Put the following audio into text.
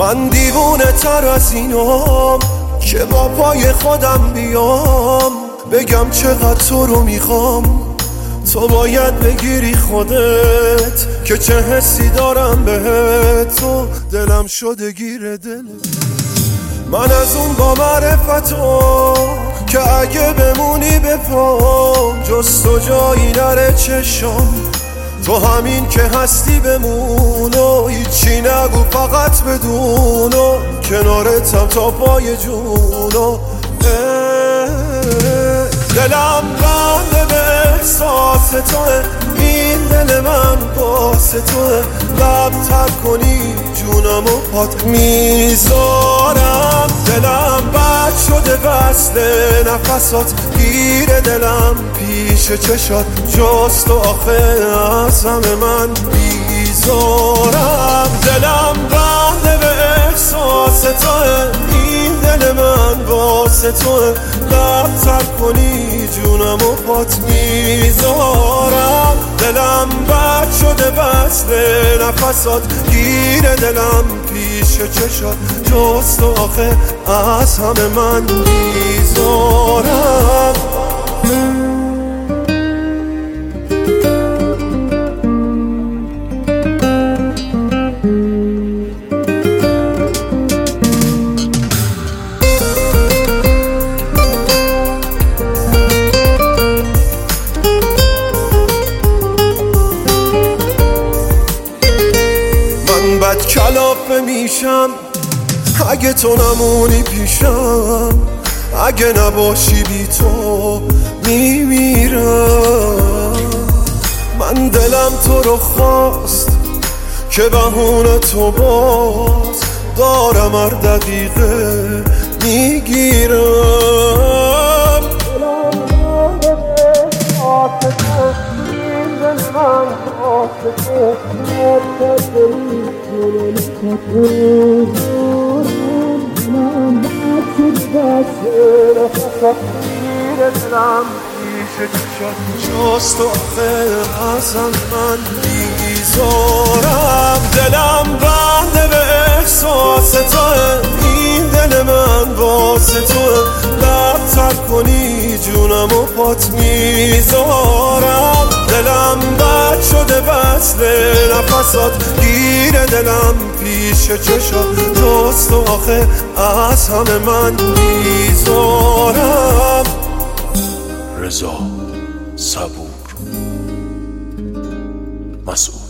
من دیوونه تر از اینام که با پای خودم بیام بگم چقدر تو رو میخوام. تو باید بگیری خودت که چه حسی دارم بهت. تو دلم شده گیر دلت. من از اون با معرفتو که اگه بمونی به پام جز تو جایی نره چشام. تو همین که هستی بمون و هیچی نگو فقط بدون و کنارتم تا پای جون و دلم بنده به احساس توه. این دل من واسه توه. لب تر کنی جونم و پات میذارم. دلم بد شده وصل نفسات گیر دلم پیش چشات جز تو آخه از همه من بیزارم. دلم بنده به احساس توه. این دل من واسه توه. لب تر کنی جونم و پات میذارم. دلم بد شده وصل نفسات گیر دلم پیش چشات جز تو آخه از همه من بیزارم. بد کلافه میشم اگه تو نمونی پیشم. اگه نباشی بی تو میمیرم. من دلم تو رو خواست که بهونه تو باز دارم هر دقیقه میگیرم. جز تو آخه ازم من بیزارم. دلم بنده به احساس توه. این دل من واسه توه. لب تر کنی جونم و پات میذارم. دلم بد شده وصل نفسات گیر دلم پیش چشات جز تو آخه از همه من بیزارم. رضا صبور مسعود.